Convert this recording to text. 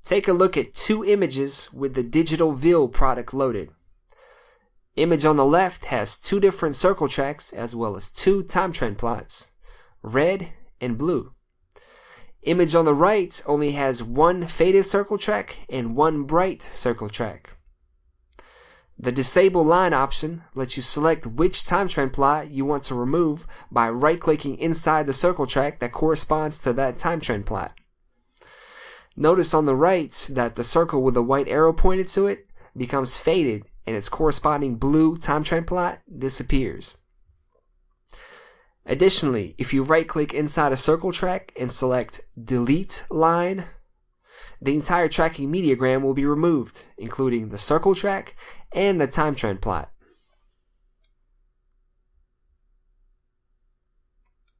Take a look at two images with the Digital Vill product loaded. Image on the left has two different circle tracks as well as two time trend plots, red and blue. Image on the right only has one faded circle track and one bright circle track. The Disable Line option lets you select which time trend plot you want to remove by right-clicking inside the circle track that corresponds to that time trend plot. Notice on the right that the circle with the white arrow pointed to it becomes faded and its corresponding blue time trend plot disappears. Additionally, if you right-click inside a circle track and select Delete Line, the entire tracking mediagram will be removed, including the circle track and the time trend plot.